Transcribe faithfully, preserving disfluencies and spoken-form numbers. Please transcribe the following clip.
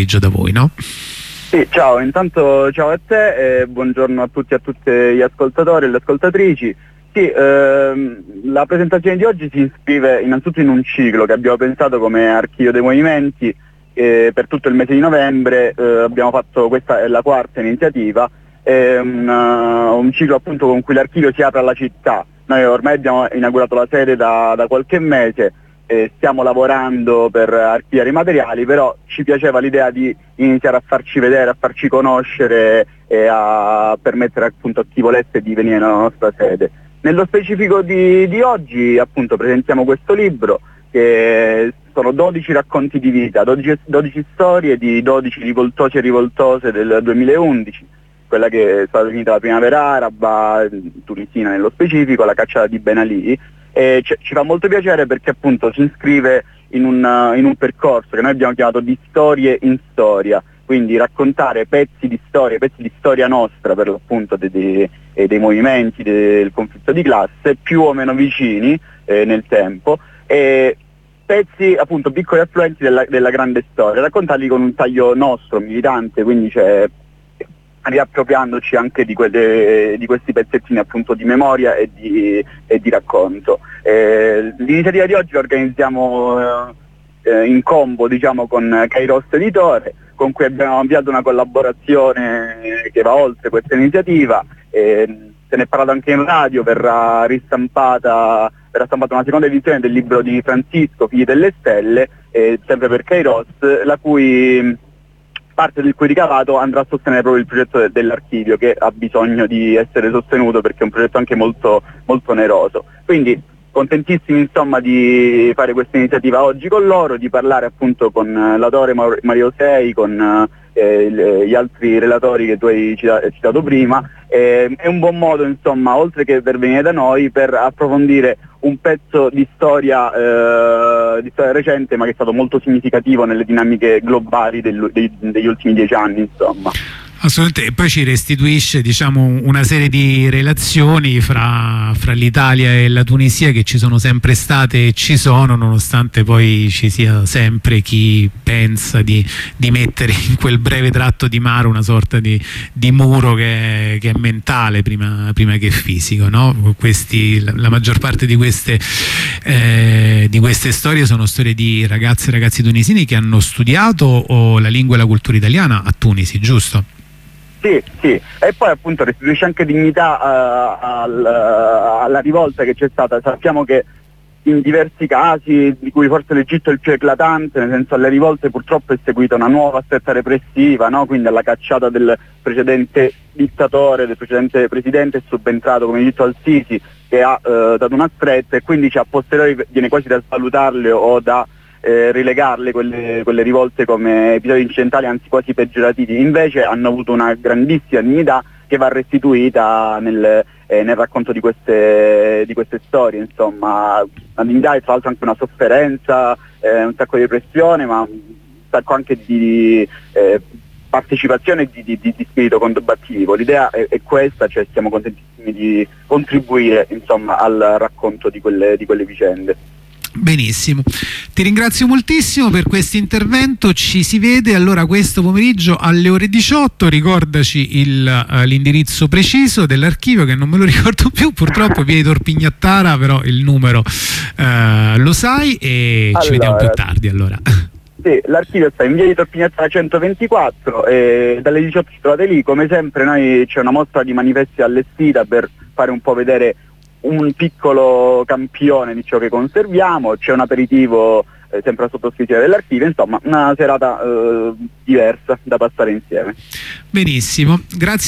da voi, no? Sì, ciao, intanto ciao a te e buongiorno a tutti e a tutte gli ascoltatori e le ascoltatrici. Sì, ehm, la presentazione di oggi si iscrive innanzitutto in un ciclo che abbiamo pensato come Archivio dei Movimenti eh, per tutto il mese di novembre. Eh, abbiamo fatto, questa è la quarta iniziativa, è un, uh, un ciclo appunto con cui l'archivio si apre alla città. Noi ormai abbiamo inaugurato la sede da, da qualche mese. Eh, stiamo lavorando per archiviare i materiali, però ci piaceva l'idea di iniziare a farci vedere, a farci conoscere e a permettere appunto a chi volesse di venire nella nostra sede. Nello specifico di, di oggi appunto presentiamo questo libro che sono dodici racconti di vita, dodici, dodici storie di dodici rivoltosi e rivoltose del duemilaundici, quella che è stata definita la primavera araba, tunisina nello specifico, la cacciata di Ben Ali. E ci, ci fa molto piacere perché appunto si iscrive in un, uh, in un percorso che noi abbiamo chiamato di storie in storia, quindi raccontare pezzi di storia, pezzi di storia nostra per l'appunto dei, dei, dei movimenti, del conflitto di classe, più o meno vicini eh, nel tempo, e pezzi appunto piccoli affluenti della, della grande storia, raccontarli con un taglio nostro, militante, quindi c'è riappropriandoci anche di, quelle, di questi pezzettini appunto di memoria e di, e di racconto. Eh, l'iniziativa di oggi la organizziamo eh, in combo diciamo con Kairos Editore, con cui abbiamo avviato una collaborazione che va oltre questa iniziativa. Eh, se ne è parlato anche in radio, verrà ristampata, verrà stampata una seconda edizione del libro di Francisco, Figli delle Stelle, eh, sempre per Kairos, la cui parte del cui ricavato andrà a sostenere proprio il progetto de- dell'archivio, che ha bisogno di essere sostenuto perché è un progetto anche molto, molto oneroso. Quindi contentissimi insomma di fare questa iniziativa oggi con loro, di parlare appunto con l'autore Mar- Mario Sei, con eh, il, gli altri relatori che tu hai cita- citato prima. Eh, è un buon modo insomma, oltre che per venire da noi, per approfondire un pezzo di storia, eh, di storia recente, ma che è stato molto significativo nelle dinamiche globali del, dei, degli ultimi dieci anni insomma. Assolutamente, e poi ci restituisce diciamo una serie di relazioni fra, fra l'Italia e la Tunisia che ci sono sempre state e ci sono, nonostante poi ci sia sempre chi pensa di, di mettere in quel breve tratto di mare una sorta di, di muro che è, che è mentale prima, prima che fisico, no? Questi, la, la maggior parte di queste, eh, di queste storie sono storie di ragazze e ragazzi tunisini che hanno studiato o la lingua e la cultura italiana a Tunisi, giusto? Sì, sì, e poi appunto restituisce anche dignità uh, al, uh, alla rivolta che c'è stata. Sappiamo che in diversi casi, di cui forse l'Egitto è il più eclatante, nel senso alle rivolte purtroppo è seguita una nuova stretta repressiva, no? Quindi alla cacciata del precedente dittatore, del precedente presidente è subentrato come Egitto al-Sisi, che ha uh, dato una stretta, e quindi cioè, a posteriori viene quasi da svalutarle o da Eh, rilegarle quelle, quelle rivolte come episodi incidentali, anzi quasi peggiorativi. Invece hanno avuto una grandissima dignità che va restituita nel, eh, nel racconto di queste, di queste storie, insomma, una dignità e tra l'altro anche una sofferenza, eh, un sacco di repressione, ma un sacco anche di eh, partecipazione e di, di, di spirito combattivo. L'idea è, è questa, cioè siamo contentissimi di contribuire insomma al racconto di quelle, di quelle vicende. Benissimo, ti ringrazio moltissimo per questo intervento. Ci si vede allora questo pomeriggio alle ore diciotto. Ricordaci il, uh, l'indirizzo preciso dell'archivio, che non me lo ricordo più purtroppo, via di Torpignattara, però il numero uh, lo sai, e allora, ci vediamo più tardi allora. Sì, l'archivio sta in via di Torpignattara centoventiquattro e dalle diciotto ci trovate lì. Come sempre noi c'è una mostra di manifesti allestita per fare un po' vedere un piccolo campione di ciò che conserviamo, c'è un aperitivo eh, sempre a sottoscrizione dell'archivio, insomma una serata eh, diversa da passare insieme. Benissimo, grazie.